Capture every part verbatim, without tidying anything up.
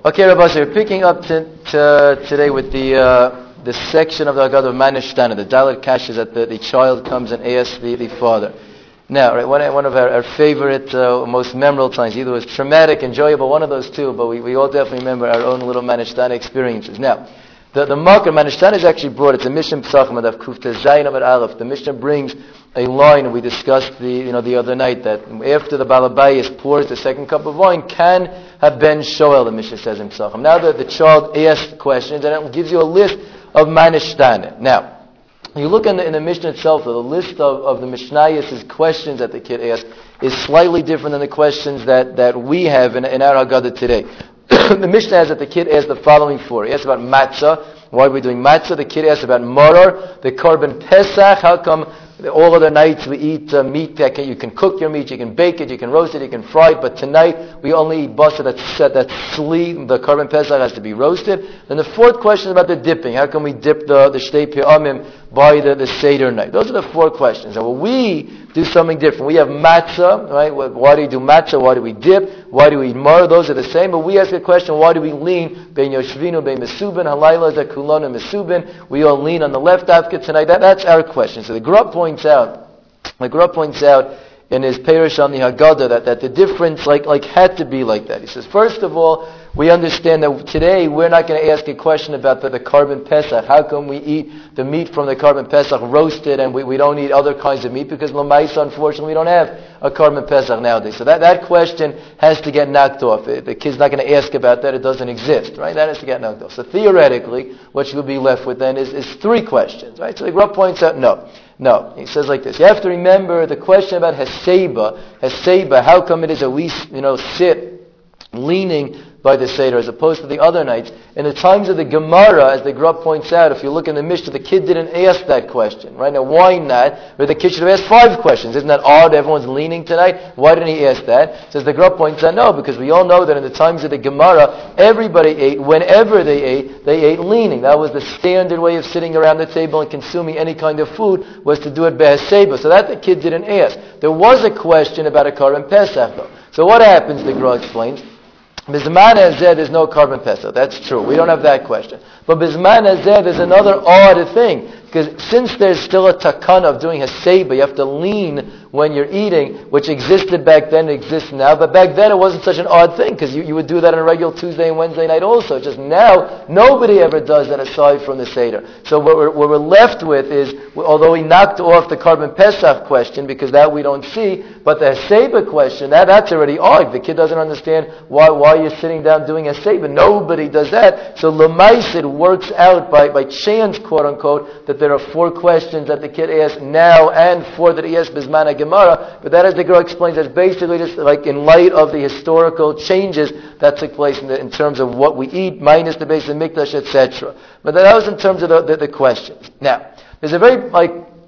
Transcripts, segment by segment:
Okay, Rabbi, so we're picking up t- t- today with the uh, the section of the Haggadah of Manishtana, the Dalet Kashas that the, the child comes and asks the, the father. Now, right, one, one of our, our favorite, uh, most memorable times, either was traumatic, enjoyable, one of those two, but we, we all definitely remember our own little Manishtana experiences. Now, the the Makar Manishtana is actually brought. It's a Mishnah Pesachim of Kufta Zayin Amar Aleph. The Mishnah brings a line we discussed the you know the other night that after the Balabayas pours the second cup of wine can have been Shoel. The Mishnah says in Pesachim. Now that the child asks questions and it gives you a list of Manishtana. Now, you look in the, in the Mishnah itself, the list of, of the Mishnayos' questions that the kid asks is slightly different than the questions that, that we have in, in our Haggadah today. The Mishnah has that the kid asked the following four. He asked about matzah. Why are we doing matzah? The kid asked about maror, the korban pesach. How come all other nights we eat uh, meat that can, you can cook your meat, you can bake it, you can roast it, you can fry it, but tonight we only eat basa that's that sli, the korban pesach has to be roasted. Then the fourth question is about the dipping. How can we dip the the shtei pe'amim by the, the Seder night? Those are the four questions. And well, we do something different. We have matzah, right? Why do you do matzah? Why do we dip? Why do we eat mar? Those are the same. But we ask the question, why do we lean? Bein yoshvinu, bein mesubin, halayla za kulana mesubin. We all lean on the left afka tonight. That, that's our question. So the Gra points out, the Gra points out in his Perush on the Haggadah that, that the difference like, like had to be like that. He says, first of all, we understand that today we're not going to ask a question about the, the korban pesach. How come we eat the meat from the korban pesach roasted and we, we don't eat other kinds of meat? Because l'maisa, unfortunately, we don't have a korban pesach nowadays. So that, that question has to get knocked off. It, the kid's not going to ask about that. It doesn't exist, right? That has to get knocked off. So theoretically, what you'll be left with then is, is three questions, right? So the Gra points out, no. No, he says like this. You have to remember the question about Heseba. Heseba, how come it is that we, you know, sit leaning by the Seder as opposed to the other nights? In the times of the Gemara, as the Gra points out, if you look in the Mishnah, the kid didn't ask that question, right? Now, why not? Or the kid should have asked five questions. Isn't that odd? Everyone's leaning tonight. Why didn't he ask that? Says the Gra points out, no, because we all know that in the times of the Gemara, everybody ate, whenever they ate, they ate leaning. That was the standard way of sitting around the table and consuming any kind of food, was to do it beheseba. So that the kid didn't ask. There was a question about a korban pesach, though. So what happens, the Gra explains? Bizman hazeh, there's no korban pesach. That's true. We don't have that question. But bizman hazeh, there's another odd thing. Because since there's still a takana of doing haseba, you have to lean when you're eating, which existed back then, exists now. But back then it wasn't such an odd thing, because you, you would do that on a regular Tuesday and Wednesday night also. Just now, nobody ever does that aside from the Seder. So what we're, what we're left with is, although he knocked off the korban pesach question, because that we don't see, but the haseba question, that, that's already odd. The kid doesn't understand why, why you're sitting down doing haseba. Nobody does that. So lemais, it works out by, by chance, quote unquote, that there are four questions that the kid asks now and four that he asks Bizman Gemara, but that, as the Gra explains, is basically just like in light of the historical changes that took place in, the, in terms of what we eat, minus the base of Mikdash, et cetera. But that was in terms of the, the, the questions. Now, there's a very like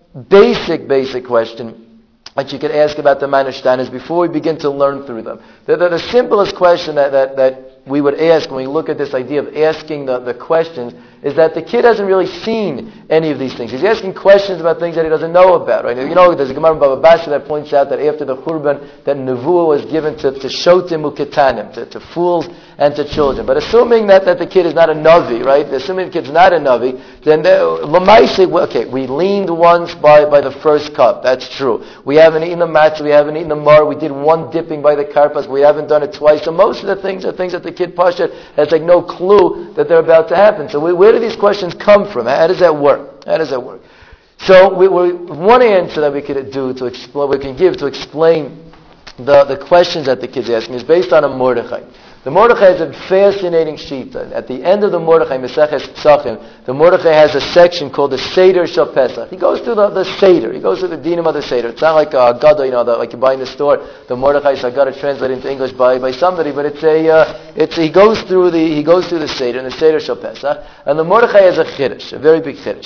basic, basic question that you could ask about the Manishtana before we begin to learn through them. The, the, the simplest question that, that, that we would ask when we look at this idea of asking the, the questions is that the kid hasn't really seen any of these things. He's asking questions about things that he doesn't know about. Right? You know, there's a Gemara in Baba Basra that points out that after the Churban, that Nevuah was given to, to Shotim Uketanim, to, to fools and to children. But assuming that, that the kid is not a Navi, right? Assuming the kid's not a Navi, then Lamaisi, okay, we leaned once by, by the first cup. That's true. We haven't eaten the matzah, we haven't eaten the mar, we did one dipping by the karpas, we haven't done it twice. So most of the things are things that the kid Pasha has like no clue that they're about to happen. So we, where do these questions come from? How does that work? How does that work? So we, we, one answer that we could do to explain, we can give to explain the, the questions that the kids ask me is based on a Mordechai. The Mordechai is a fascinating shita. At the end of the Mordechai, Meseches Pesachim, the Mordechai has a section called the Seder Shel Pesach. He goes through the, the Seder. He goes through the dinim of the Seder. It's not like a Agada, you know, the, like you buy in the store. The Mordechai is Agada translated into English by, by somebody, but it's a uh, it's he goes through the he goes through the Seder and the Seder Shel Pesach. And the Mordechai has a chiddush, a very big chiddush.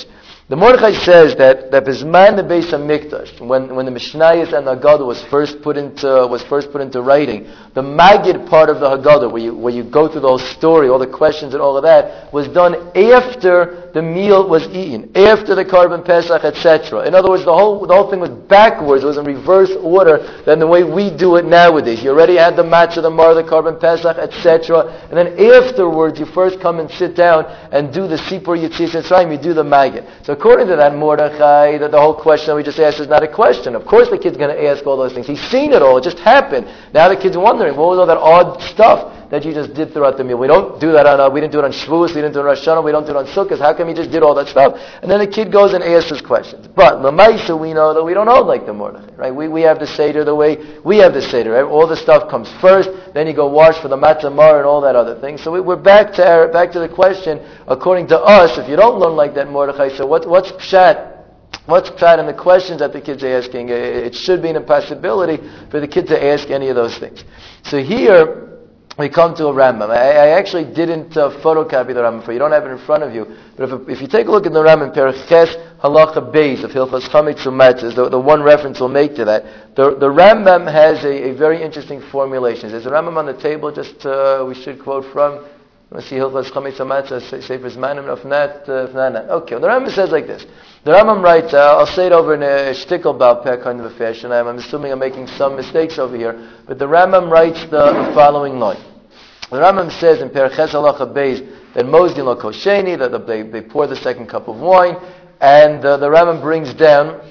The Mordechai says that that Bisman the Beis Hamikdash, when when the Mishnayos and the Haggadah was first put into was first put into writing, the Magid part of the Haggadah, where you where you go through the whole story, all the questions and all of that, was done after the meal was eaten, after the Korban Pesach, et cetera. In other words, the whole the whole thing was backwards. It was in reverse order than the way we do it nowadays. You already had the matzah, the mar, the Korban Pesach, et cetera, and then afterwards you first come and sit down and do the Sipur Yetzias Mitzrayim. You do the Magid. So according to that Mordechai, that the whole question that we just asked is not a question. Of course the kid's going to ask all those things. He's seen it all. It just happened. Now the kid's wondering, what was all that odd stuff that you just did throughout the meal? We don't do that on, uh, we didn't do it on Shavuos, we didn't do it on Rosh Hashanah, we don't do it on Sukkot. How come you just did all that stuff? And then the kid goes and asks his questions. But Lamaisa, we know that we don't hold like the Mordechai, right? We we have the Seder the way we have the Seder, right? All the stuff comes first, then you go wash for the Matzah Mar and all that other thing. So we, we're back to our, back to the question, according to us, if you don't learn like that Mordechai, so what, what's Pshat? What's Pshat in the questions that the kids are asking? It should be an impossibility for the kid to ask any of those things. So here, we come to a Rambam. I, I actually didn't uh, photocopy the Rambam for you. You don't have it in front of you. But if, if you take a look at the Rambam, Perek Ches Halacha Beis of Hilchos Chametz U'Matzah, the, the one reference we'll make to that, the, the Rambam has a, a very interesting formulation. There's a Rambam on the table, just uh, we should quote from. Let's see, Hilchos Chametz U'Matzah, Sefer Zmanim, if not, uh, if not, not. Okay, well, the Rambam says like this. The Rambam writes, uh, I'll say it over in a shtickle Baal Peh kind of a fashion. I'm, I'm assuming I'm making some mistakes over here. But the Rambam writes the, the following line. The Rambam says in Perek Ches Halacha Beis that Mozdin lo kosheni, that they, they pour the second cup of wine, and uh, the Rambam brings down,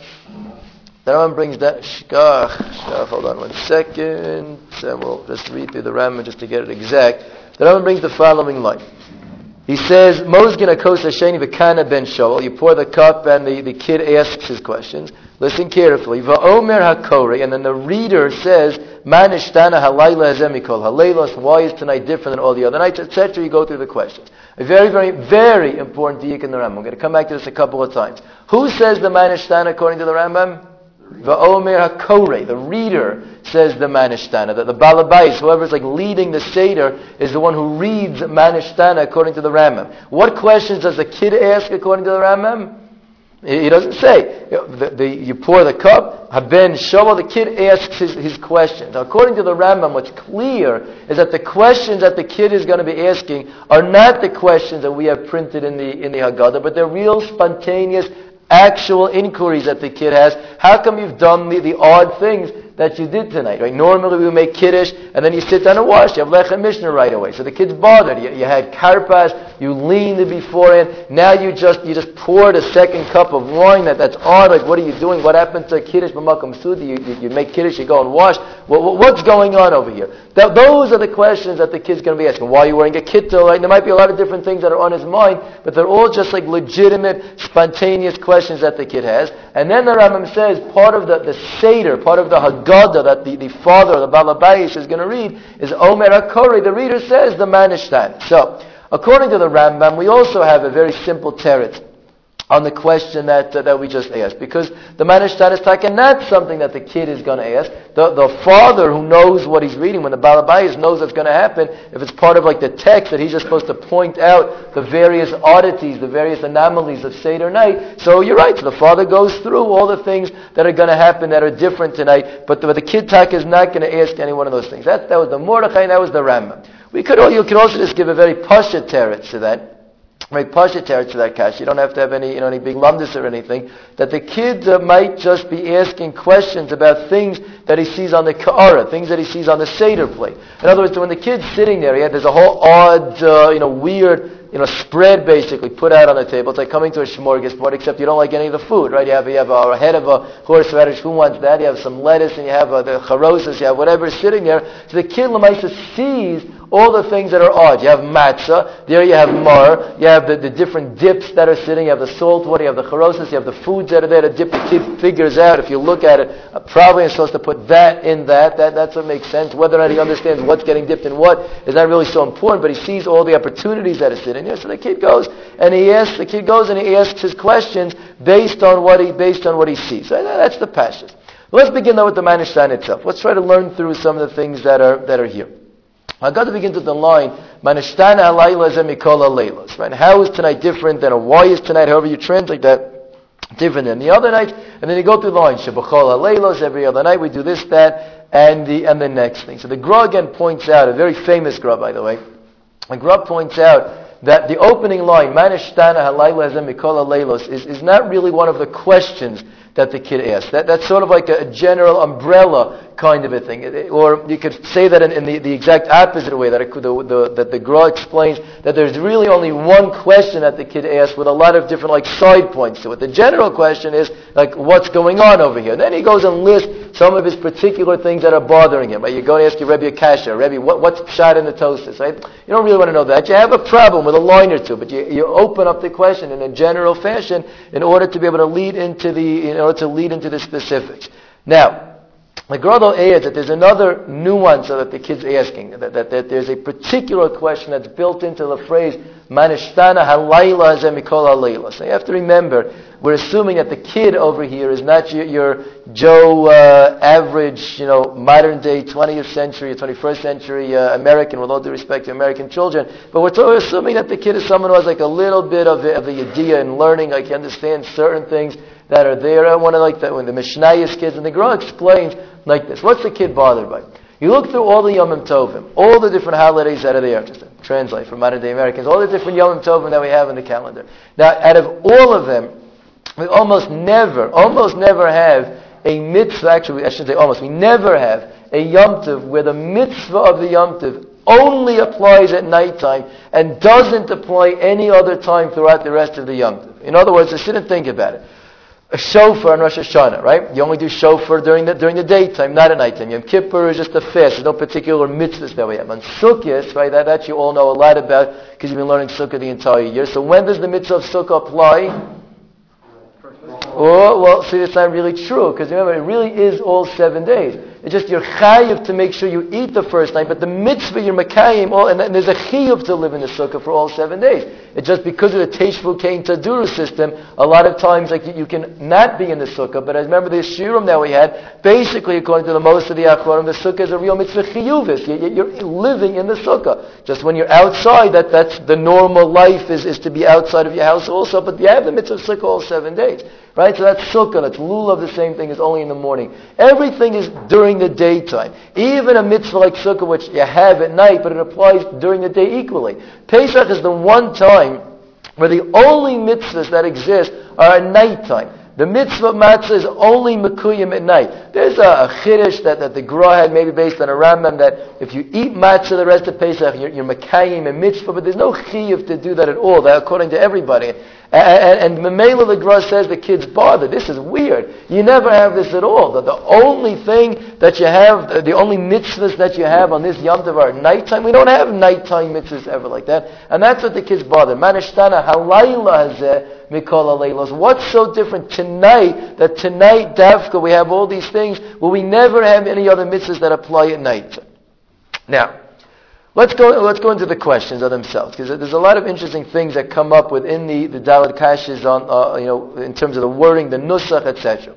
the Rambam brings down, shkach, shkach, hold on one second, so we'll just read through the Rambam just to get it exact. The Rambam brings the following line. He says, Mozgin akos hasheni v'kana ben Shaul. You pour the cup and the, the kid asks his questions. Listen carefully. Va'omer hakori. And then the reader says, Man ishtana halayla hazemikol. Halaylos, why is tonight different than all the other nights, et cetera. You go through the questions. A very, very, very important diuk in the Rambam. I'm going to come back to this a couple of times. Who says the Man ishtana according to the Rambam? Va'omer hakore, the reader says the Manishtana, that the Balabais, whoever's like leading the Seder, is the one who reads Manishtana according to the Rambam. What questions does the kid ask according to the Rambam? He doesn't say. You, know, the, the, you pour the cup, Haben Shaul, the kid asks his, his questions. Now, according to the Rambam, what's clear is that the questions that the kid is going to be asking are not the questions that we have printed in the in the Haggadah, but they're real, spontaneous, actual inquiries that the kid has. How come you've done the, the odd things that you did tonight? Right? Normally we make kiddush and then you sit down and wash. You have lechem mishnah right away. So the kid's bothered. You, you had karpas, you leaned beforehand. Now you just you just poured a second cup of wine. That that's odd. Like, what are you doing? What happened to kiddush b'makom sudi? You, you you make kiddush, you go and wash. What, what's going on over here? That, those are the questions that the kid's going to be asking. Why are you wearing a kittel? Right? There might be a lot of different things that are on his mind, but they're all just like legitimate, spontaneous questions that the kid has. And then the Rambam says part of the, the Seder, part of the Haggadah that the, the father, the Balabais, is going to read is Omer HaKorei. The reader says the Manishtan. So, according to the Rambam, we also have a very simple teretz on the question that uh, that we just asked, because the Manishtan is taken not something that the kid is going to ask. The the father who knows what he's reading, when the Balabais knows what's going to happen, if it's part of like the text that he's just supposed to point out the various oddities, the various anomalies of Seder night. So you're right. So the father goes through all the things that are going to happen that are different tonight, but the, but the kid tak is not going to ask any one of those things. That that was the Mordechai, and that was the Rambam. We could you could also just give a very pasha teretz to that. Right, pasha teretz to that kash. You don't have to have any, you know, any big lumdus or anything. That the kid uh, might just be asking questions about things that he sees on the ka'ara, things that he sees on the seder plate. In other words, when the kid's sitting there, yeah, there's a whole odd, uh, you know, weird, you know, spread basically put out on the table. It's like coming to a smorgasbord, except you don't like any of the food, right? You have you have a, a head of a horseradish. Who wants that? You have some lettuce, and you have uh, the charosas. You have whatever sitting there. So the kid Lamaisa sees all the things that are odd. You have matzah, there you have mar, you have the, the different dips that are sitting, you have the salt water, you have the charosas, you have the foods that are there. The dip the kid figures out. If you look at it, uh, probably you're supposed to put that in that. That that's what makes sense. Whether or not he understands what's getting dipped in what is not really so important, but he sees all the opportunities that are sitting there. So the kid goes and he asks. The kid goes and he asks his questions based on what he based on what he sees. So that's the pashas. Let's begin though with the Manishtan itself. Let's try to learn through some of the things that are that are here. I've got to begin with the line, Manishtana halayla zemikola leilos. Right? How is tonight different than, or why is tonight, however you translate that, different than the other nights. And then you go through the line, Shebachol HaLeilos, every other night we do this, that, and the and the next thing. So the Gra again points out, a very famous Gra, by the way, the Gra points out that the opening line, Manishtana Halayla Hazem Mikol HaLeilos, is, is not really one of the questions that the kid asks. That, that's sort of like a, a general umbrella kind of a thing. It, or you could say that in, in the, the exact opposite way, that, it, the, the, that the Gra explains that there's really only one question that the kid asks with a lot of different like side points to it. The general question is like, what's going on over here? And then he goes and lists some of his particular things that are bothering him. Right? You go and ask your Rebbe Akasha, Rebbe, what, what's shot in the toasters? Right? You don't really want to know that. You have a problem with a line or two, but you, you open up the question in a general fashion in order to be able to lead into the, in order to lead into the specifics. Now, the Gra adds that there's another nuance that the kid's asking, that, that, that there's a particular question that's built into the phrase, Manishtana Halayla Hazem Mikol HaLeilos. So you have to remember, we're assuming that the kid over here is not your, your Joe uh, average, you know, modern day twentieth century, twenty-first century uh, American, with all due respect to American children, but we're, t- we're assuming that the kid is someone who has like a little bit of the, of the idea in learning, like he understands certain things that are there. I want to like that when the Mishnayos kids, and the Gra explains like this. What's the kid bothered by? You look through all the Yomim Tovim, all the different holidays that are there, just to translate for modern day Americans, all the different Yomim Tovim that we have in the calendar. Now, out of all of them, we almost never, almost never have a mitzvah, actually, I shouldn't say almost, we never have a Yom Tov where the mitzvah of the Yom Tov only applies at nighttime and doesn't apply any other time throughout the rest of the Yom Tov. In other words, just sit and think about it. A shofar on Rosh Hashanah, right? You only do shofar during the during the daytime, not at nighttime. Yom Kippur is just a fast. There's no particular mitzvahs that we have. On Sukkot, right, that, that you all know a lot about because you've been learning Sukkah the entire year. So when does the mitzvah of Sukkah apply? Oh, well, see, that's not really true, because remember, it really is all seven days. It's just you're chayiv to make sure you eat the first night, but the mitzvah, you're makayim, all, and there's a chiyuv to live in the sukkah for all seven days. It's just because of the Teshvu Kein Taduru system, a lot of times like you, you can not be in the sukkah, but I remember the shiurim that we had, basically according to the most of the achronim, the sukkah is a real mitzvah chiyuvis. You, you're living in the sukkah. Just when you're outside, that, that's the normal life is, is to be outside of your house also, but you have the mitzvah of sukkah all seven days. Right? So that's sukkah, that's lulav, the same thing, is only in the morning. Everything is during the daytime. Even a mitzvah like sukkah, which you have at night, but it applies during the day equally. Pesach is the one time where the only mitzvahs that exist are at nighttime. The mitzvah of matzah is only mekuyim at night. There's a, a chiddush that, that the Gra had, maybe based on a Rambam, that if you eat matzah the rest of Pesach, you're, you're mekayim a mitzvah, but there's no chiyuv to do that at all, that according to everybody. And Memela the Gra says the kid's bothered. This is weird. You never have this at all. The, the only thing that you have, the only mitzvahs that you have on this Yom Tov are at nighttime. We don't have nighttime mitzvahs ever like that. And that's what the kid's bothered. Manishtana halayla hazeh mikol halaylos. What's so different tonight, that tonight, Dafka, we have all these things where we never have any other mitzvahs that apply at night. Now, Let's go. Let's go into the questions of themselves, because there's a lot of interesting things that come up within the the Daled Kashas on, uh, you know, in terms of the wording, the nusach, et cetera.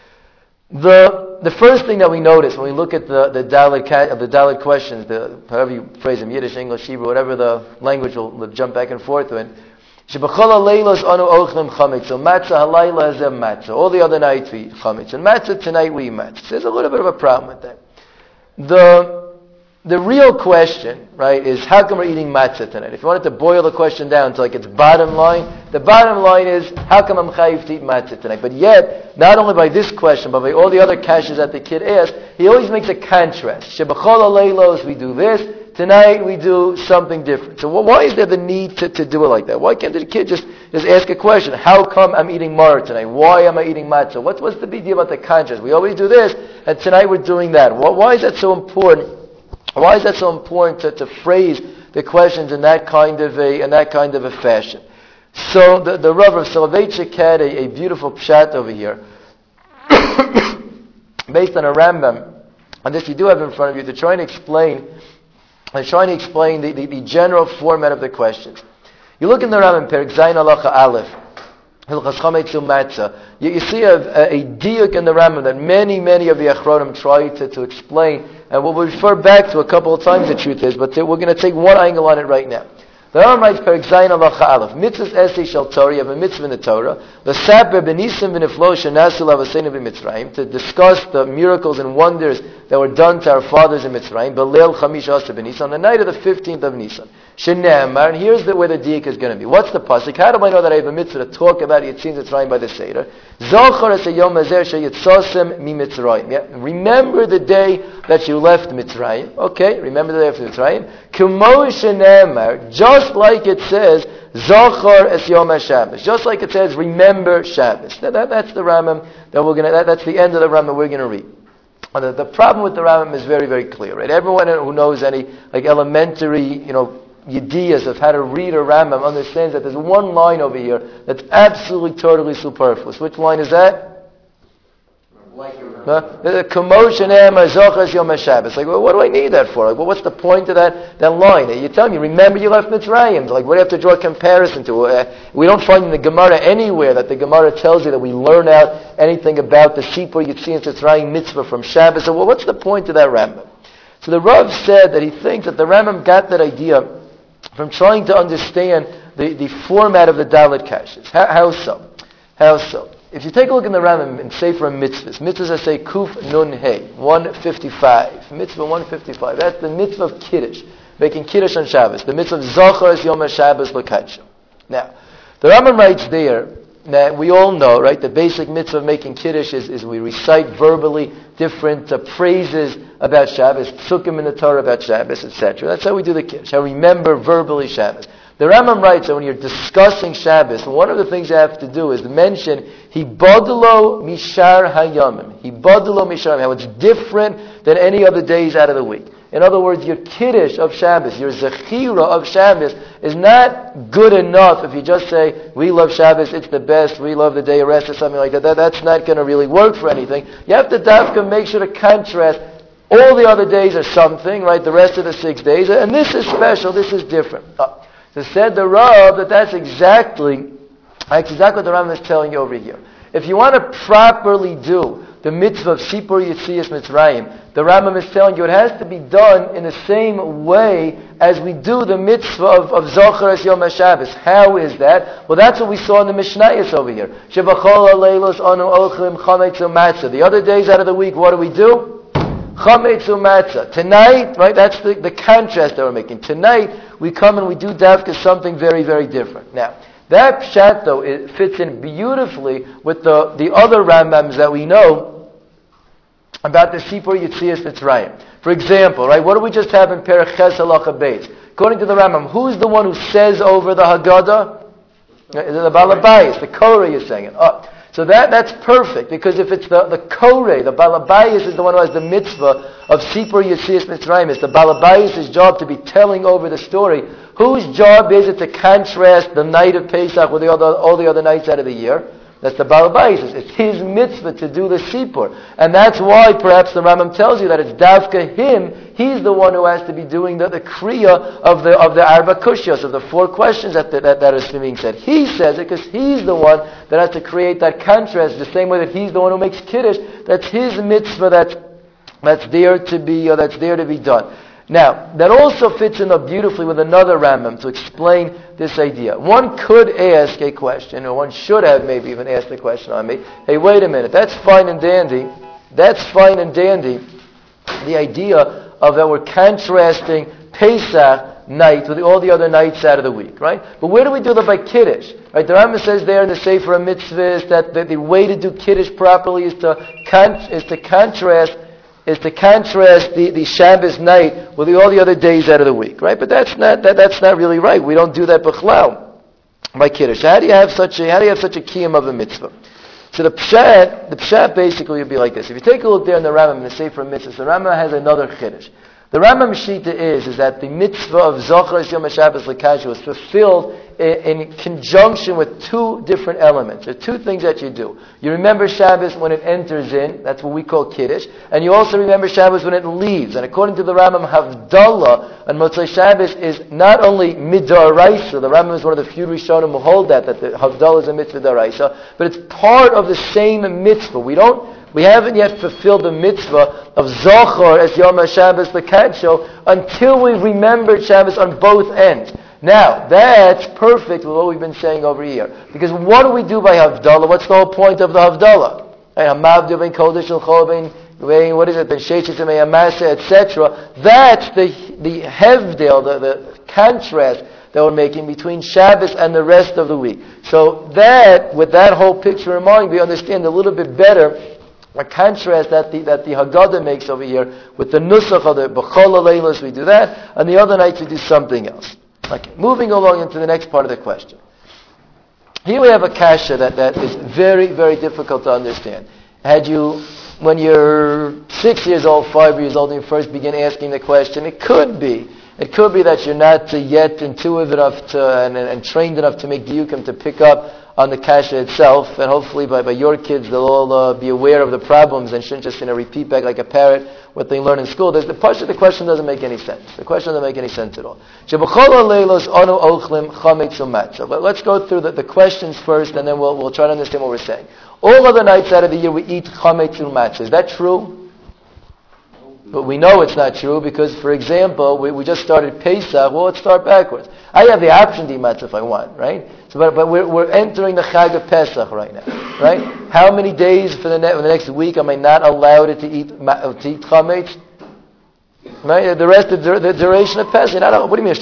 The the first thing that we notice when we look at the the Daled of the Daled questions, the however you phrase them, Yiddish, English, Hebrew, whatever the language will, will jump back and forth with. Shebachol haleilos anu ochlim chametz. So matzah halayla hazeh matzah. All the other nights we eat chametz, and matzah tonight we eat matzah. So there's a little bit of a problem with that. The The real question, right, is how come we're eating matzah tonight? If you wanted to boil the question down to like its bottom line, the bottom line is, how come I'm chayiv to eat matzah tonight? But yet, not only by this question, but by all the other kashas that the kid asked, he always makes a contrast. Shebachol haleilos, we do this. Tonight we do something different. So why is there the need to, to do it like that? Why can't the kid just, just ask a question? How come I'm eating maror tonight? Why am I eating matzah? What's, what's the big deal about the contrast? We always do this, and tonight we're doing that. Why is that so important? Why is that so important to, to phrase the questions in that kind of a in that kind of a fashion? So the, the Rav of Soloveitchik had a, a beautiful pshat over here, based on a Rambam, and this you do have in front of you, to try and explain, and trying to explain the, the, the general format of the questions. You look in the Rambam, Perek Zayin Halacha Aleph, Hilchas Chametz U'Matzah. You, you see a, a, a diuk in the Rambam that many, many of the Achronim try to, to explain, and we'll refer back to a couple of times, the truth is, but we're going to take one angle on it right now. The Rambam writes, Perek Zayin Halacha Aleph, mitzvahs esei shel Torah, you have a mitzvah in the Torah, v'saper b'nisim v'niflo shenasu l'avaseinu b'Mitzrayim, to discuss the miracles and wonders that were done to our fathers in Mitzrayim, b'leil chamish asar b'Nisan, on the night of the fifteenth of Nisan. Shene'emar, and here's the, where the diak is going to be. What's the pasuk? How do I know that I have a mitzvah to talk about Yitzin Mitzrayim by the Seder? Zochar es hayom hazer sheyitzosem mi Mitzrayim. Yeah? Remember the day that you left Mitzrayim. Okay, remember the day of Mitzrayim. K'mo shene'emar, just like it says, Zochar es yom HaShabbos. Just like it says, remember Shabbos. That, that, that's the Rambam that we're going to, that, that's the end of the Rambam we're going to read. The, the problem with the Rambam is very, very clear, right? Everyone who knows any, like, elementary, you know, ideas of how to read a Rambam understands that there's one line over here that's absolutely, totally superfluous. Which line is that? Like the commotion Yom HaShabbos. Like, well, what do I need that for? Like, well, what's the point of that, that line? You tell me, remember you left Mitzrayim. Like, what do you have to draw a comparison to? Uh, we don't find in the Gemara anywhere that the Gemara tells you that we learn out anything about the Sipur Yitzin Mitzrayim mitzvah from Shabbos. So, well, what's the point of that Rambam? So the Rav said that he thinks that the Rambam got that idea from trying to understand the, the format of the Dalet Kashas. How, how so? How so? If you take a look in the Rambam in Sefer Mitzvahs, Mitzvahs I say Kuf Nun Hey, one fifty-five. Mitzvah one fifty-five. That's the mitzvah of Kiddush, making Kiddush on Shabbos. The mitzvah of Zochar es Yom HaShabbos L'Kadsho. Now, the Rambam writes there that we all know, right, the basic mitzvah of making Kiddush is, is we recite verbally different uh, praises about Shabbos, psukim in the Torah about Shabbos, et cetera. That's how we do the Kiddush. I remember verbally Shabbos. The Rambam writes that when you're discussing Shabbos, one of the things you have to do is to mention Hibadlo Mishar Hayamim. Hibadlo Mishar Hayamim. How it's different than any other days out of the week. In other words, your Kiddush of Shabbos, your Zechira of Shabbos is not good enough if you just say, we love Shabbos, it's the best, we love the day of rest or something like that. that that's not going to really work for anything. You have to dafka make sure to contrast all the other days are something, right, the rest of the six days, and this is special, this is different. Oh. So said the Rav that that's exactly, that's exactly what the Rambam is telling you over here. If you want to properly do the mitzvah of Sipur Yitzias Mitzrayim, the Rambam is telling you it has to be done in the same way as we do the mitzvah of, of Zochar es Yom HaShabbos. How is that? Well, that's what we saw in the Mishnayos over here. Shebachol haleilos anu ochlim chametz u'matzah. The other days out of the week, what do we do? Chametz u'matzah. Tonight, right, that's the, the contrast that we're making. Tonight, we come and we do dafka something very, very different. Now, that pshat, though, it fits in beautifully with the, the other Rambams that we know about the Sipur Yitzias Mitzrayim. For example, right, what do we just have in Perek Ches Halacha Beis? According to the Rambam, who's the one who says over the Haggadah? The Balabayis, the Korah is saying it. Oh. So that, that's perfect, because if it's the, the Koreh, the Balabayis is the one who has the mitzvah of Sipur Yitzias Mitzrayim. It's the Balabayis' job to be telling over the story. Whose job is it to contrast the night of Pesach with the other, all the other nights out of the year? That's the Balabayis. It's his mitzvah to do the Sipur. And that's why perhaps the Rambam tells you that it's Davka him. He's the one who has to be doing the, the Kriya of the of the Arba Kushyos, of the four questions that, that, that is being said. He says it because he's the one that has to create that contrast, the same way that he's the one who makes Kiddush. That's his mitzvah that's, that's there to be, or that's there to be done. Now, that also fits in up beautifully with another Rambam to explain this idea. One could ask a question, or one should have maybe even asked a question on me. Hey, wait a minute, that's fine and dandy. That's fine and dandy. The idea of that we're contrasting Pesach night with all the other nights out of the week, right? But where do we do that by Kiddush? Right? The Rambam says there in the Sefer Mitzvahs that the, the way to do Kiddush properly is to con- is to contrast is to contrast the, the Shabbos night with the, all the other days out of the week, right? But that's not that, that's not really right. We don't do that b'chlal by Kiddush. How do you have such a how do you have such a kiyum of a mitzvah? So the pshat, the pshat basically would be like this. If you take a look there in the Rambam, in the Sefer Mitzvahs, the Rambam has another Kiddush. The Rambam Shita is, is that the mitzvah of Zochar es Yom HaShabbos L'Kadsho is fulfilled in, in conjunction with two different elements. There are two things that you do. You remember Shabbos when it enters in, that's what we call Kiddush, and you also remember Shabbos when it leaves. And according to the Rambam, Havdalah on Motzei Shabbos is not only midaraisa, the Rambam is one of the few Rishonim who hold that, that the Havdalah is a mitzvah daraisa, but it's part of the same mitzvah. We don't We haven't yet fulfilled the mitzvah of Zochar as Yom HaShabbos L'Kadsho until we've remembered Shabbos on both ends. Now, that's perfect with what we've been saying over here. Because what do we do by Havdalah? What's the whole point of the Havdalah? What is it? et cetera. That's the the Hevdel, the, the contrast that we're making between Shabbos and the rest of the week. So that, with that whole picture in mind, we understand a little bit better a contrast that the that the Haggadah makes over here with the Nusach of the B'chol Leilos, we do that, and the other nights we do something else. Okay, moving along into the next part of the question. Here we have a kasha that, that is very, very difficult to understand. Had you, when you're six years old, five years old, and you first begin asking the question, it could be, it could be that you're not uh, yet intuitive enough to, and, and trained enough to make diukim to pick up on the kasha itself, and hopefully by, by your kids they'll all uh, be aware of the problems and shouldn't just you know, repeat back like a parrot what they learn in school. There's the, part, the question doesn't make any sense. The question doesn't make any sense at all. Let's go through the, the questions first, and then we'll, we'll try to understand what we're saying. All other nights out of the year we eat chametz u'matzah. Is that true? But we know it's not true because, for example, we, we just started Pesach. Well, let's start backwards. I have the option to eat matzah if I want, right? So, but, but we're, we're entering the Chag of Pesach right now, right? How many days for the, ne- for the next week am I not allowed to eat to eat chametz? Right? The rest of the, the duration of Pesach. Not, what do you mean?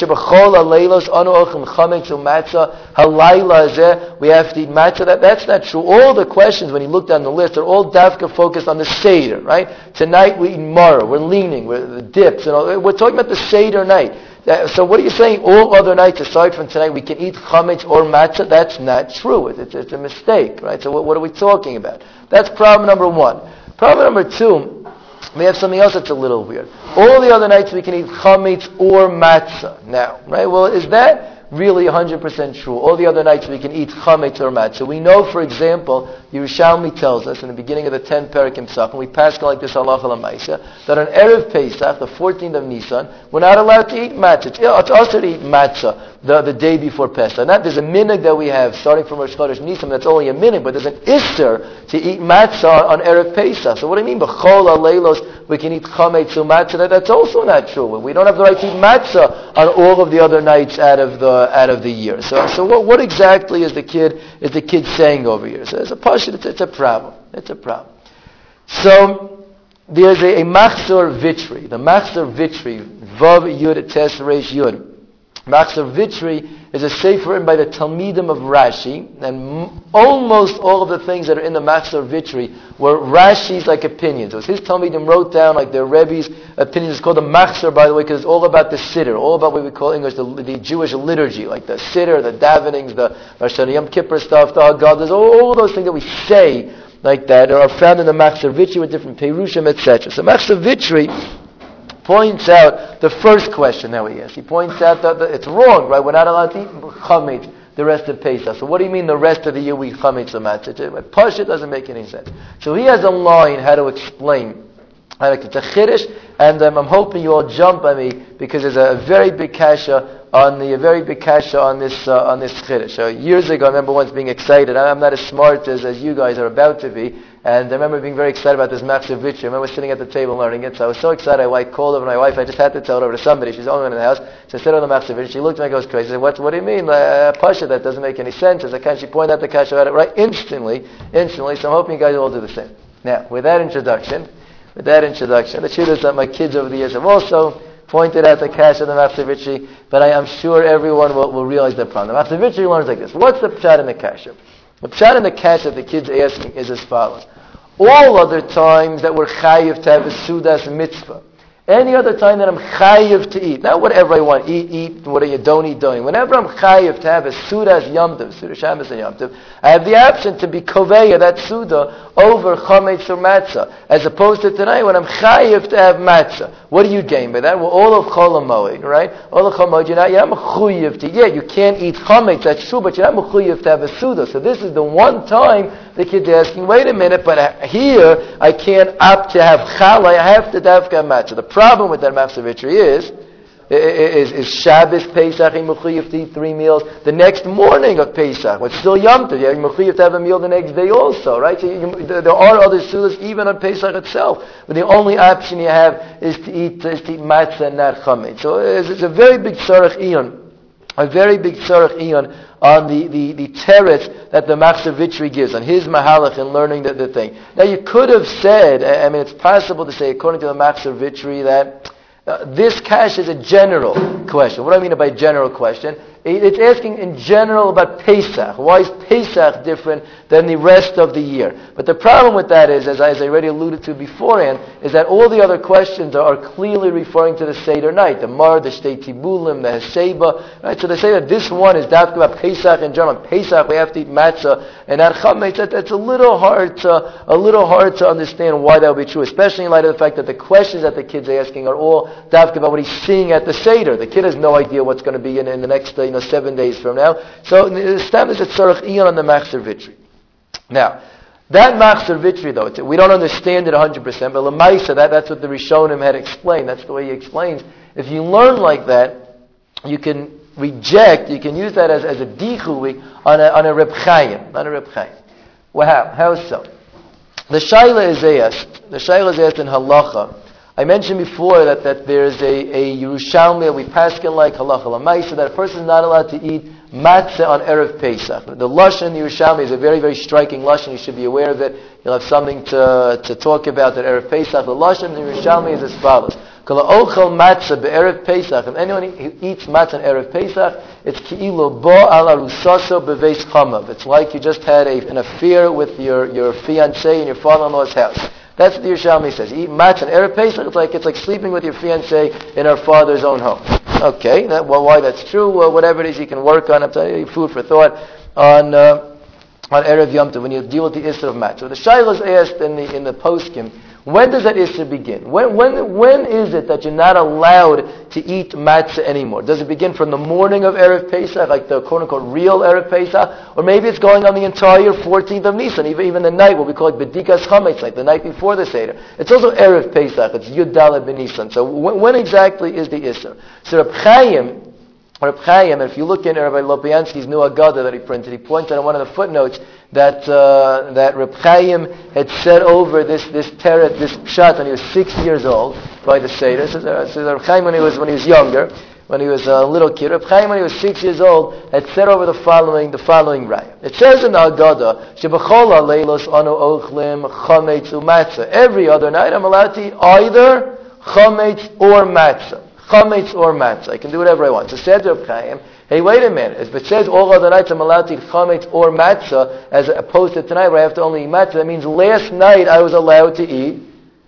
We have to eat matzah. That, that's not true. All the questions, when you look down the list, are all dafka focused on the Seder, right? Tonight we eat maror, we're leaning, we're the dips, and all. We're talking about the Seder night. Uh, so what are you saying? All other nights aside from tonight we can eat chametz or matzah? That's not true. It's, it's, it's a mistake, right? So what, what are we talking about? That's problem number one. Problem number two, we have something else that's a little weird. All the other nights we can eat chametz or matzah now, right? Well, is that really one hundred percent true? All the other nights we can eat chametz or matzah. We know, for example, Yerushalmi tells us in the beginning of the tenth Perikim Pesach, and we pass like this halacha l'maisa, that on Erev Pesach, the fourteenth of Nisan, we're not allowed to eat matzah. It's, it's also to eat matzah the, the day before Pesach. Now, there's a minhag that we have starting from Rosh Chodesh Nisan, that's only a minhag, but there's an isser to eat matzah on Erev Pesach. So what do you mean? B'chol ha'leilos, we can eat chametz or matzah. That, that's also not true. We don't have the right to eat matzah on all of the other nights out of the out of the year. So, so what, what exactly is the kid is the kid saying over here? So it's a pashut. It's, it's a problem. It's a problem. So there's a, a machzor vitri. The machzor vitri, vav yud tes reish yud. Machzor vitri is a sefer written by the Talmidim of Rashi, and m- almost all of the things that are in the Machzor Vitri were Rashi's like opinions. It was his Talmidim wrote down like their Rebbe's opinions. It's called the Machzor, by the way, because it's all about the Siddur, all about what we call in English the, the Jewish liturgy, like the Siddur, the davenings, the Rosh Hashanah Yom Kippur stuff, the Haggadah, all, all those things that we say like that are found in the Machzor Vitri with different Perushim, et cetera. So Machzor Vitri points out the first question that we asked. He points out that, that it's wrong, right? We're not allowed to eat chametz the rest of Pesach. So what do you mean the rest of the year we eat chametz or matzah? Pasha doesn't make any sense. So he has a line how to explain. It's a chiddush, and um, I'm hoping you all jump at me because there's a, a very big kasha on the a very big kasha on this uh, on this chiddush. So years ago, I remember once being excited. I'm not as smart as, as you guys are about to be. And I remember being very excited about this Machzor Vitri. I remember sitting at the table learning it. So I was so excited, I called over my wife. I just had to tell it over to somebody. She's the only one in the house. So I said on the Machzor Vitri. She looked at me and goes crazy. I said, what, what do you mean? Uh, Pasha, that doesn't make any sense. As I can, she pointed out the kasha about it right instantly. Instantly. So I'm hoping you guys all do the same. Now, with that introduction, with that introduction, the truth is that my kids over the years have also pointed out the kasha of the Machzor Vitri, but I am sure everyone will, will realize the problem. The Machzor Vitri learns like this. What's the pshat in the kasha? The pshat in the kasha the kids are asking is as follows. All other times that we're chayiv to have a sudas mitzvah. Any other time that I'm chayiv to eat, not whatever I want, eat, eat, what you don't eat, don't eat. Whenever I'm chayiv to have a sudas yomtiv, sudas shabbos and yomtiv, I have the option to be koveya, that suda, over chametz or matzah, as opposed to tonight when I'm chayiv to have matzah. What do you gain by that? Well, all of chol hamoed, right? All of chol hamoed, you're not, you're not mechuyev to, yeah, you can't eat chametz, that's true, but you're not mechuyev to have a suda. So this is the one time the kid's asking, wait a minute, but here I can't opt to have challah, I have to dafka matzah. The problem with that Machzor Vitri is, is, is Shabbos, Pesach, you're mechuyev to eat three meals. The next morning of Pesach, what's still Yom Tov, you're mechuyev to have a meal the next day also, right? So you, you, there are other sudas even on Pesach itself, but the only option you have is to eat, is to eat matzah and not chametz. So it's, it's a very big tzarech iyun a very big tzarech iyon on the, the, the teretz that the Machzor Vitri gives, on his mahalach in learning the, the thing. Now you could have said, I mean it's possible to say according to the Machzor Vitri that uh, this kash is a general question. What do I mean by general question? It's asking in general about Pesach. Why is Pesach different than the rest of the year? But the problem with that is, as I, as I already alluded to beforehand, is that all the other questions are, are clearly referring to the Seder night. The Mar, the Shtei Tibulim, the Heseba. Right? So they say that this one is talking about Pesach in general. Pesach, we have to eat matzah. And at Chametz, that, that's a little hard to, a little hard to understand why that would be true, especially in light of the fact that the questions that the kid's asking are all talking about what he's seeing at the Seder. The kid has no idea what's going to be in, in the next day. You know, seven days from now. So the stam is a tzarech iyon on the Machzor Vitri. Now, that Machzor Vitri, though, it's, we don't understand it one hundred percent, but Lamaisa, that, that's what the Rishonim had explained. That's the way he explains. If you learn like that, you can reject, you can use that as, as a dichui on a, on a Reb Chaim, on a Reb Chaim. Well, how? How so? The Shaila is asked, the Shaila is asked in Halacha. I mentioned before that, that there's a, a Yerushalmi, we paskin like halacha l'maisa, that a person is not allowed to eat matzah on Erev Pesach. The Lashon in the Yerushalmi is a very, very striking Lashon. You should be aware of it. You'll have something to, to talk about at Erev Pesach. The Lashon in the Yerushalmi is as follows. Kol ochel matzah be'erev Pesach. If anyone who eats matzah on Erev Pesach, it's ki'ilu bo ala rusaso beveis chamav. It's like you just had a, an affair with your, your fiancé in your father-in-law's house. That's what the Yerushalmi says. You eat matzah on Erev Pesach, it's like, it's like sleeping with your fiancé in her father's own home. Okay, that, well, why that's true, well, whatever it is you can work on, I'm telling you, food for thought, on uh, on Erev Yom Tov, when you deal with the Isser of matzah. The Shaila is asked in the, in the poskim, when does that Isser begin? When, when, when is it that you're not allowed to eat matzah anymore? Does it begin from the morning of Erev Pesach, like the quote-unquote real Erev Pesach? Or maybe it's going on the entire fourteenth of Nisan, even, even the night, what we call it B'dikas Chametz, like the night before the Seder. It's also Erev Pesach, it's Yud Daled B'Nisan. So when, when exactly is the Isser? So Reb Chaim, Reb Chaim, and if you look in Rabbi Lopiansky's new Agada that he printed, he points out in one of the footnotes that uh, that Reb Chaim had said over this this teret, this pshat, when he was six years old by the Seder. So, so Reb Chaim when he was when he was younger, when he was a little kid, Reb Chaim when he was six years old had said over the following the following raya. It says in the Agada, Shebachol haleilos anu ochlim chametz umatzah. Every other night I'm allowed to eat either chametz or matzah. Chametz or matzah. I can do whatever I want. So said Reb Chaim, hey, wait a minute. If it says all other nights I'm allowed to eat chametz or matzah, as opposed to tonight where I have to only eat matzah, that means last night I was allowed to eat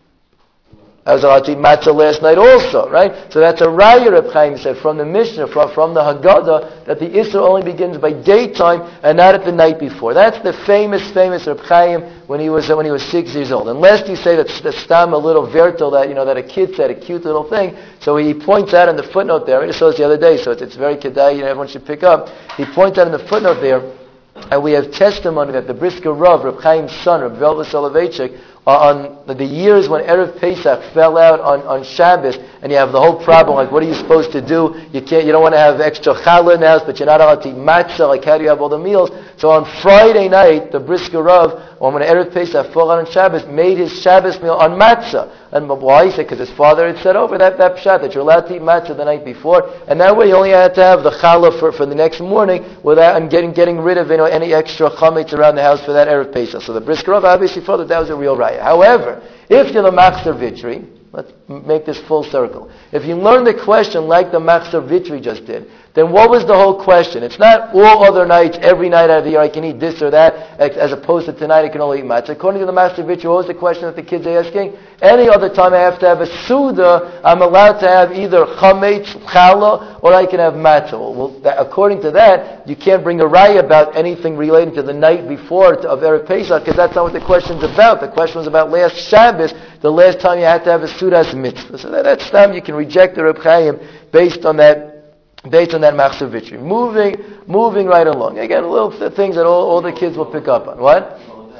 I was allowed to eat matzah last night also, right? So that's a raya, Reb Chaim said, from the Mishnah, from, from the Haggadah, that the Isser only begins by daytime and not at the night before. That's the famous, famous Reb Chaim when he was when he was six years old. Unless you say that's, that's stam a little vertel that, you know, that a kid said, a cute little thing. So he points out in the footnote there, I just saw this the other day, so it's, it's very kedai, you know, everyone should pick up. He points out in the footnote there, and we have testimony that the Brisker Rav, Reb Chaim's son, Reb Velva Soloveitchik, on the years when Erev Pesach fell out on, on Shabbos, and you have the whole problem, like what are you supposed to do? You can't, you don't want to have extra challah in the house, but you're not allowed to eat matzah, like how do you have all the meals? So on Friday night, the Brisker Rav, when Erev Pesach fell out on Shabbos, made his Shabbos meal on matzah. And why? He said, because his father had said over that, that pshat, that you're allowed to eat matzah the night before, and that way you only had to have the challah for, for the next morning, without, and getting, getting rid of, you know, any extra chametz around the house for that Erev Pesach. So the Brisker Rav obviously thought that that was a real raya. However, if you're the Machzor Vitri, let's make this full circle. If you learn the question like the Machzor Vitri just did, then what was the whole question? It's not all other nights, every night out of the year I can eat this or that, as opposed to tonight I can only eat matzah. According to the Machzor Vitri, what was the question that the kids are asking? Any other time I have to have a suda, I'm allowed to have either chametz, challah, or I can have matzah. Well, that, according to that, you can't bring a raya about anything relating to the night before of Erev Pesach, because that's not what the question's about. The question was about last Shabbos, the last time you had to have a suda as a mitzvah. So that, that's time you can reject the Reb Chaim based on that Based on that Machzor Vitri. Moving, moving right along. Again, little th- things that all, all the kids will pick up on. What?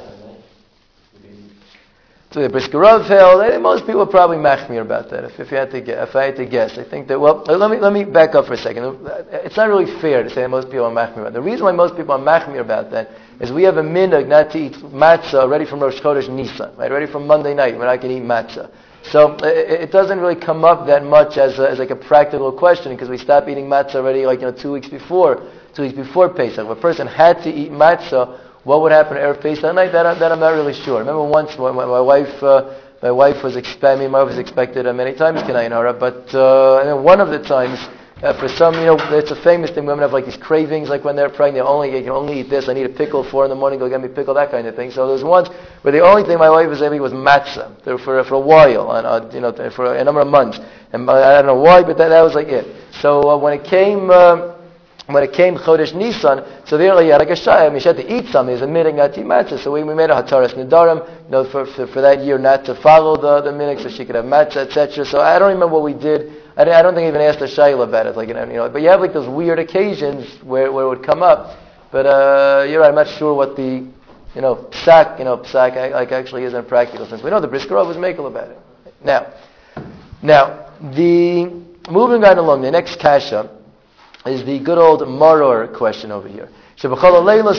So the Brisker Rav held. Most people are probably machmir about that. If, if you had to guess, if I had to guess, I think that. Well, let me let me back up for a second. It's not really fair to say that most people are machmir about that. The reason why most people are machmir about that is we have a minhag not to eat matzah ready from Rosh Chodesh Nisan, right? Ready from Monday night when I can eat matzah. So it, it doesn't really come up that much as, a, as like a practical question because we stopped eating matzah already like you know two weeks before, two weeks before Pesach. If a person had to eat matzah, what would happen erev Pesach night? That, that I'm not really sure. I remember once when my, my wife, uh, my wife was expecting, my wife was expected uh, many times Kenai Hara, but uh, and then one of the times. Uh, for some, you know, it's a famous thing. Women have like these cravings, like when they're pregnant. They only they can only eat this. I need a pickle. Four in the morning, go get me a pickle. That kind of thing. So there's once where the only thing my wife was having was matzah for for, for a while, and uh, you know, for a number of months. And I don't know why, but that, that was like it. So uh, when it came. Uh, When it came Chodesh Nisan, so there like, like a shy, I mean, she had to eat something. It's a minig not to eat matzah. So we, we made a hataras nedarim, you know, for, for for that year not to follow the the minig, so she could have matzah, et cetera. So I don't remember what we did. I, I don't think I even asked the shayla about it. Like you know, but you have like those weird occasions where where it would come up. But uh, you're right. I'm not sure what the you know psak you know psak like actually is in a practical sense. We know the Briskerov was makel about it. Now, now the moving right along, the next kasha is the good old maror question over here. All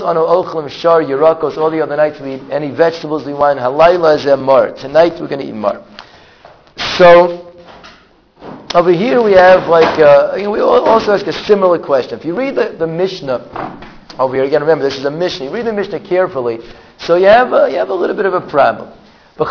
the other nights we eat any vegetables we want. Halayla is a mar. Tonight we're going to eat mar. So over here we have like uh, you know, we also ask a similar question. If you read the, the Mishnah over here, again remember this is a Mishnah. You read the Mishnah carefully, so you have a, you have a little bit of a problem. As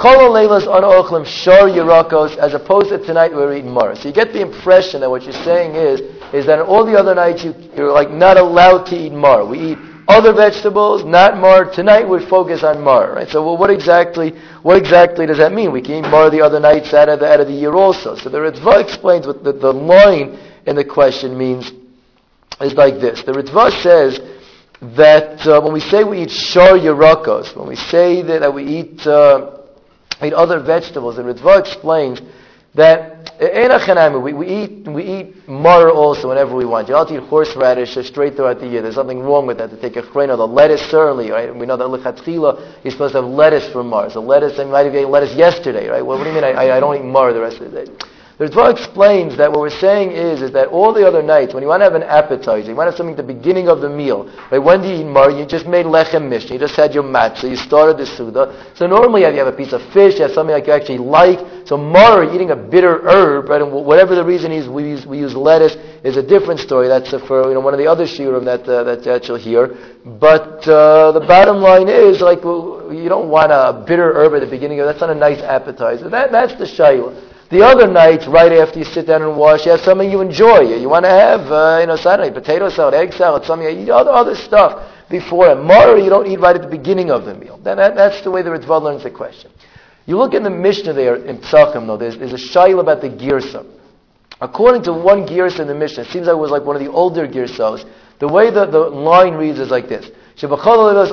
opposed to tonight we're eating mar. So you get the impression that what you're saying is is that all the other nights you, you're like not allowed to eat mar. We eat other vegetables, not mar. Tonight we focus on mar, right? So well, what exactly what exactly does that mean? We can eat mar the other nights out of the out of the year also. So the Ritva explains what the, the line in the question means is like this. The Ritva says that uh, when we say we eat shar yerakos, when we say that, that we eat uh, eat other vegetables, the Ritva explains that we, we eat we eat mar also whenever we want. You don't eat horseradish straight throughout the year. There's nothing wrong with that. To take a chrena, the lettuce certainly, right? We know that lechatchila you're supposed to have lettuce for mar. So lettuce, I might have eaten lettuce yesterday, right? Well, what do you mean? I, I don't eat mar the rest of the day. The Ritva explains that what we're saying is, is that all the other nights, when you want to have an appetizer, you want to have something at the beginning of the meal, right? When do you eat mar? You just made lechem mishnah, you just had your matzah, you started the suda. So normally you have, you have a piece of fish, you have something like you actually like. So mar, eating a bitter herb, right? And whatever the reason is, we use, we use lettuce, is a different story. That's uh, for you know one of the other shiurim that uh, that, that you'll hear. But uh, the bottom line is, like, well, you don't want a bitter herb at the beginning of. That's not a nice appetizer. That that's the shayla. The other nights, right after you sit down and wash, you have something you enjoy. You want to have, uh, you know, Saturday, potato salad, egg salad, something, you eat other, other stuff before. And mar, you don't eat right at the beginning of the meal. That, that, that's the way the Ritva learns the question. You look in the Mishnah there, in Psachim, though, there's, there's a shayla about the girsa. According to one girsa in the Mishnah, it seems like it was like one of the older girsas, the way the, the line reads is like this. Tonight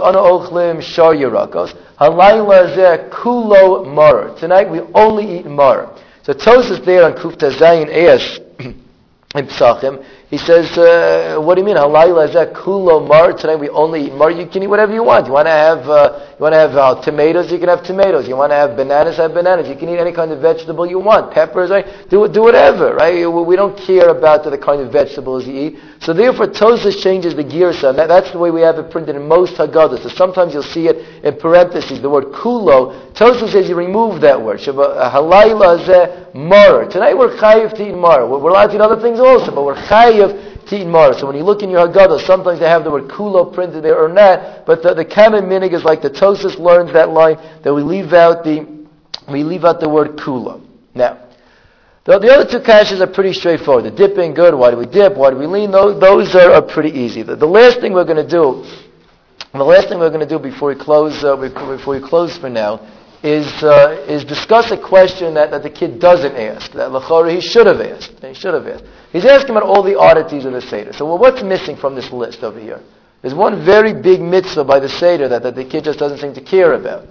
we only eat mar. So Tosas there on Kufta Zayin Eas in Psachim, he says, uh, what do you mean? Halayla zeh kulo mar. Tonight we only eat mar. You can eat whatever you want. You want to have, uh, you want to have uh, tomatoes. You can have tomatoes. You want to have bananas. Have bananas. You can eat any kind of vegetable you want. Peppers, right? Do do whatever, right? We don't care about the kind of vegetables you eat. So therefore, Tosas changes the girsa, and that, that's the way we have it printed in most Haggadahs. So sometimes you'll see it in parentheses, the word kulo. Tosas says you remove that word. Halayla zeh mar. Tonight we're chayiv to eat mar. We're allowed to eat other things also, but we're chayiv to eat mar. So when you look in your Haggadah, sometimes they have the word kulo printed there or not, but the, the common minig is like the Tosas learns that line, that we leave out the we leave out the word kulo. Now, the, the other two kashas are pretty straightforward. The dipping, good. Why do we dip? Why do we lean? Those, those are, are pretty easy. The, the last thing we're going to do, the last thing we're going to do before we close, uh, before, before we close for now, is uh, is discuss a question that, that the kid doesn't ask, that l'chora he should have asked. He should have asked. He's asking about all the oddities of the Seder. So well, what's missing from this list over here? There's one very big mitzvah by the Seder that, that the kid just doesn't seem to care about.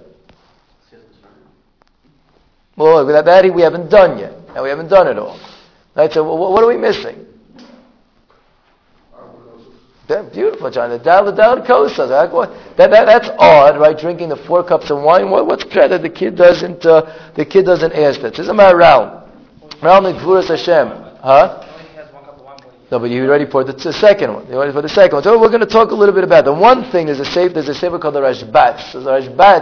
Well, that, that we haven't done yet. And we haven't done it all. Right, so well, what are we missing? Yeah, beautiful, John. The dal, the dal kosas. That, that that's odd, right? Drinking the four cups of wine. What, what's that the kid doesn't uh, the kid doesn't ask that? This is my round. Round Nikvuras Hashem, huh? No, but you already poured the, the second one. You ready for the second one? So we're going to talk a little bit about the one thing. There's a sefer. There's a sefer called the Rashbatz. So the Rashbatz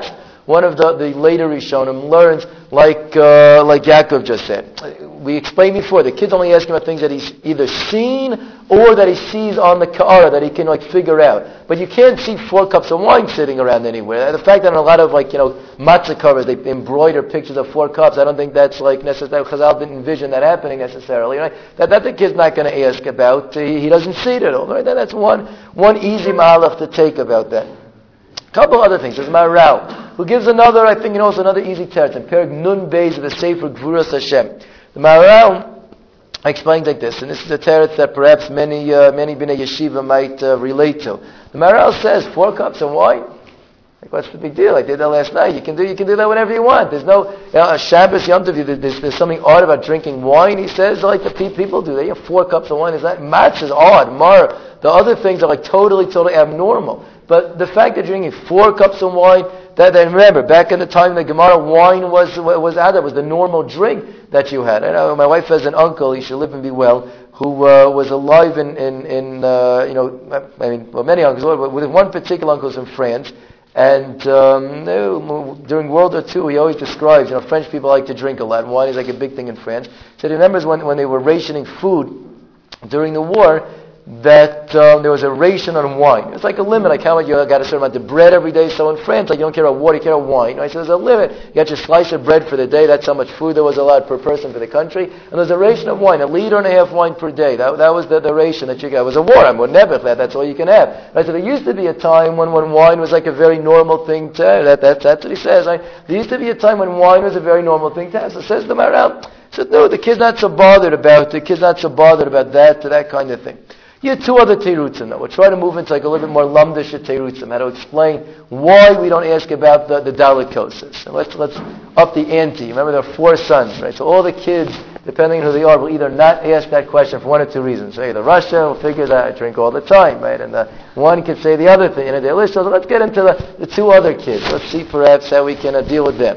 one of the, the later Rishonim learns like uh, like Yaakov just said. We explained before, the kid's only asking about things that he's either seen or that he sees on the Ka'ara that he can like figure out. But you can't see four cups of wine sitting around anywhere. The fact that in a lot of like, you know, matzah covers, they embroider pictures of four cups, I don't think that's like necessary. Chazal didn't envision that happening necessarily. Right? That, that the kid's not going to ask about. He, he doesn't see it at all. Right? That, that's one, one easy mahalach to take about that. A couple other things. There's Maharal, who gives another, I think, you know, also another easy teretz. In Perek Nun Beis of the Sefer Gvuras Hashem. The Maharal explains like this, and this is a teretz that perhaps many uh, many Bnei Yeshiva might uh, relate to. The Maharal says, four cups of wine? Like, what's the big deal? I did that last night. You can do you can do that whenever you want. There's no, you know, a Shabbos Yom Tov, there's, there's something odd about drinking wine, he says, like the pe- people do. They have four cups of wine. Is that match is odd. Mar, the other things are like totally, totally abnormal. But the fact that you're drinking four cups of wine, that, that remember, back in the time of the Gemara, wine was was out there, was the normal drink that you had. I know my wife has an uncle, he should live and be well, who uh, was alive in, in, in uh, you know, I mean, well, many uncles, but with one particular uncle in France. And um, during World War Two, he always describes, you know, French people like to drink a lot. Wine is like a big thing in France. So he remembers when, when they were rationing food during the war, that um, there was a ration on wine. It's like a limit. Like how much you got a certain amount of bread every day. So in France, like you don't care about water, you care about wine. Right? So there's a limit. You got your slice of bread for the day. That's how much food there was allowed per person for the country. And there's a ration of wine, a liter and a half wine per day. That, that was the, the ration that you got. It was a war. I mean, never that. That's all you can have. Right? So there used to be a time when, when wine was like a very normal thing to have. That, that, that's what he says. Right? There used to be a time when wine was a very normal thing to have. So says the Maharal. He said, no, the kid's not so bothered about it. The kid's not so bothered about that, to that kind of thing. Here are two other terutzim, though. We'll try to move into like a little bit more lamdish terutzim, how to explain why we don't ask about the, the dalit kosas. So let's let's up the ante. Remember, there are four sons, right? So all the kids, depending on who they are, will either not ask that question for one or two reasons. So the Russian will figure that I drink all the time, right? And the one could say the other thing. And they're so let's get into the, the two other kids. Let's see perhaps how we can uh, deal with them.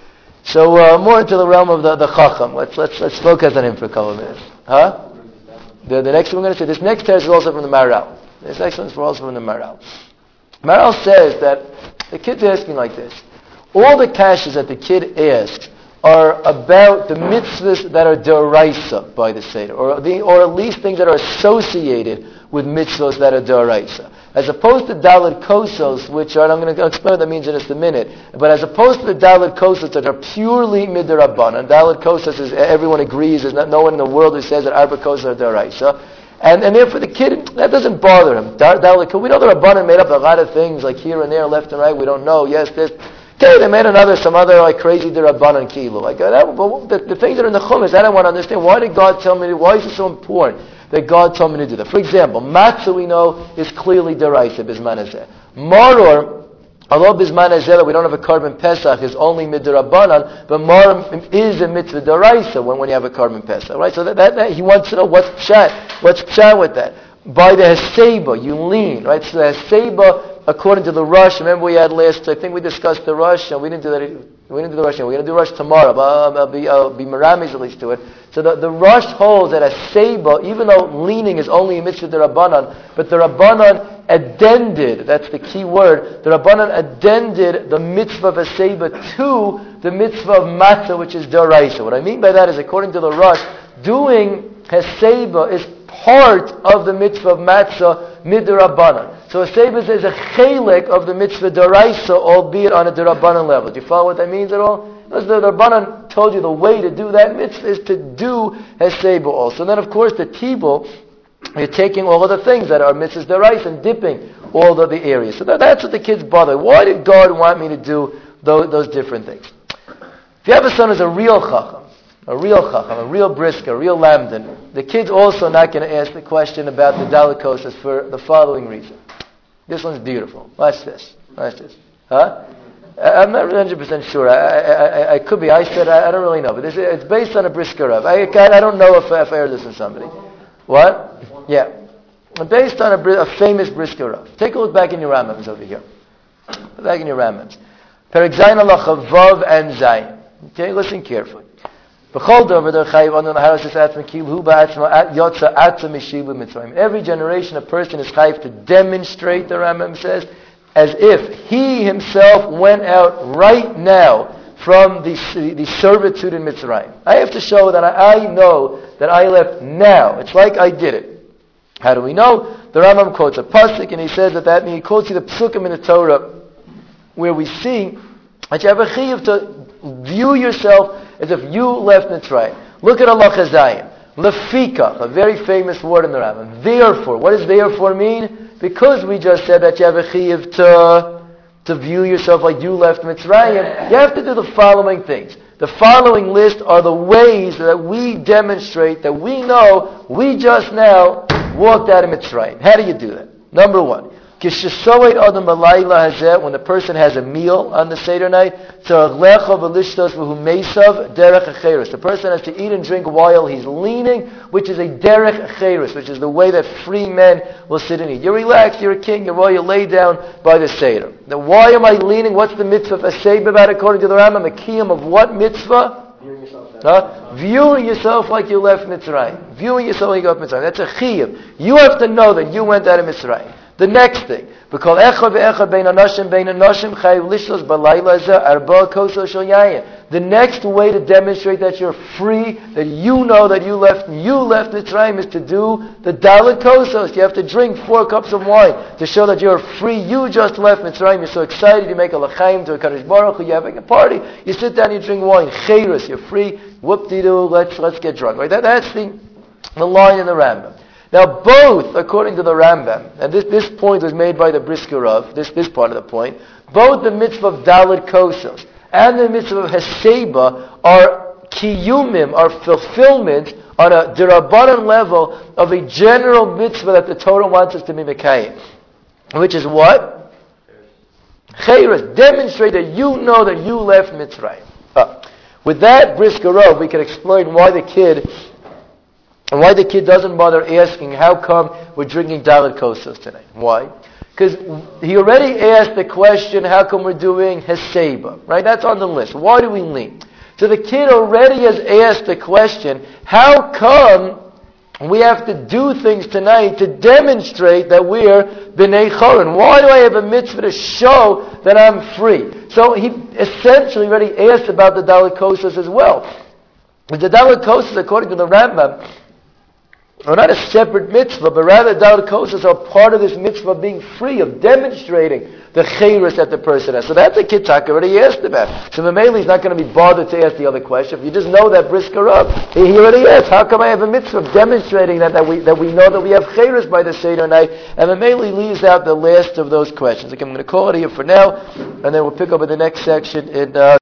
So uh, more into the realm of the, the chacham. Let's let's let's focus on him for a couple of minutes. Huh? The, the next one we're going to say, this next text is also from the Maharal. This next one is also from the Maharal. Maharal says that the kid's asking like this. All the kashas that the kid asks are about the mitzvahs that are deraisa by the Seder, or, the, or at least things that are associated with mitzvahs that are deraisa. As opposed to dalit kosos, which are, and I'm going to explain what that means in just a minute, but as opposed to the dalit kosos that are purely midrabbanan, dalit kosos is, everyone agrees, there's not, no one in the world who says that arba kosos are deraisa, and, and therefore the kid, that doesn't bother him. Dalit, we know the rabbanan made up a lot of things, like here and there, left and right, we don't know, yes, this. Okay, they made another, some other like crazy derabbanan kilo. Like uh, that, but the, the things that are in the chumash, I don't want to understand. Why did God tell me? To, why is it so important that God told me to do that? For example, matzah we know is clearly deraisa bisman hazeh. Maror, although bisman hazeh we don't have a carbon pesach, is only midrabbanan, but maror is a mitzvah deraisa when, when you have a carbon pesach, right? So that, that, that he wants to know what's pshat, what's pshat with that. By the heseba, you lean, right? So the heseba, according to the rush, remember we had last, I think we discussed the rush, and we didn't do that, we didn't do the rush, we're going to do rush tomorrow, but I'll, I'll be, I'll be meramis at least to it. So the, the rush holds that a seba, even though leaning is only a mitzvah de Rabbanan, but the Rabbanan addended, that's the key word, the Rabbanan addended the mitzvah of a seba to the mitzvah of matzah, which is deraisa. What I mean by that is, according to the rush, doing heseba is part of the mitzvah of matzah midrabbanan. So a seba is a chelik of the mitzvah deraisa, albeit on a derabbanan level. Do you follow what that means at all? Because the Rabbanan told you the way to do that mitzvah is to do heseba also. And then of course the tibul, you're taking all of the things that are mitzvahs deraisa and dipping all of the areas. So that, that's what the kids bother. Why did God want me to do those, those different things? If you have a son who's a real chacham, a real chacham, a real brisker, a real lamdan, the kid's also not going to ask the question about the dalit kosas for the following reason. This one's beautiful. Watch this. Watch this. Huh? I'm not one hundred percent sure. I, I, I, I could be. I said I, I don't really know. But this, it's based on a brisker Rav. I, I don't know if, if I heard this from somebody. What? Yeah. Based on a, a famous brisker Rav. Take a look back in your Rambams over here. Back in your Rambams. Perek Zayin Halacha Vav and Zayin. Okay, listen carefully. Every generation, a person is chayiv to demonstrate, the Rambam says, as if he himself went out right now from the, the servitude in Mitzrayim. I have to show that I, I know that I left now. It's like I did it. How do we know? The Rambam quotes a pasuk, and he says that that means he quotes you the psukim in the Torah, where we see that you have a chiyuv to view yourself as if you left Mitzrayim. Look at Allah Chazayim. Lefika, a very famous word in the Rambam. Therefore, what does therefore mean? Because we just said that you have a chiyuv to, to view yourself like you left Mitzrayim, you have to do the following things. The following list are the ways that we demonstrate that we know we just now walked out of Mitzrayim. How do you do that? Number one, when the person has a meal on the Seder night, the person has to eat and drink while he's leaning, which is a derech cheirus, which is the way that free men will sit and eat. You're relaxed, you're a king, you're royal, you lay down by the Seder. Now why am I leaning? What's the mitzvah of a Seder about according to the Rambam? A kiyum of what mitzvah? Viewing yourself, huh? Viewing yourself like you left Mitzrayim. Viewing yourself like you left Mitzrayim. That's a chiyuv. You have to know that you went out of Mitzrayim. The next thing, because the next way to demonstrate that you're free, that you know that you left you left Mitzrayim, is to do the dalet kosos. You have to drink four cups of wine to show that you're free. You just left Mitzrayim. You're so excited. You make a l'chaim to a Kadosh Baruch Hu. You're having a party. You sit down. You drink wine. Cheirus. You're free. Whoop-de-doo. Let's let's get drunk. Right? That, that's the the line in the Rambam. Now, both, according to the Rambam, and this, this point was made by the Brisker Rav, this, this part of the point, both the mitzvah of Dalet Kosos and the mitzvah of Heseba are kiyumim, are fulfillment on a derabanan level of a general mitzvah that the Torah wants us to be mekayim. Which is what? Cheirus. Demonstrate that you know that you left Mitzrayim. Uh, with that Brisker Rav, we can explain why the kid... And why the kid doesn't bother asking, how come we're drinking Dalet Kosos tonight? Why? Because he already asked the question, how come we're doing Heseba? Right? That's on the list. Why do we lean? So the kid already has asked the question, how come we have to do things tonight to demonstrate that we're B'nai Choron? Why do I have a mitzvah to show that I'm free? So he essentially already asked about the Dalet Kosos as well. But the Dalet Kosos, according to the Rambam, are not a separate mitzvah, but rather Dalet Kosos are part of this mitzvah of being free, of demonstrating the cheirus that the person has. So that's a Kitak already asked about. So Mameli is not going to be bothered to ask the other question. If you just know that Brisker Rav, he already asked, how come I have a mitzvah of demonstrating that, that we that we know that we have cheirus by the Seder night? And Mameli leaves out the last of those questions. Okay, I'm going to call it here for now, and then we'll pick up in the next section in... Uh,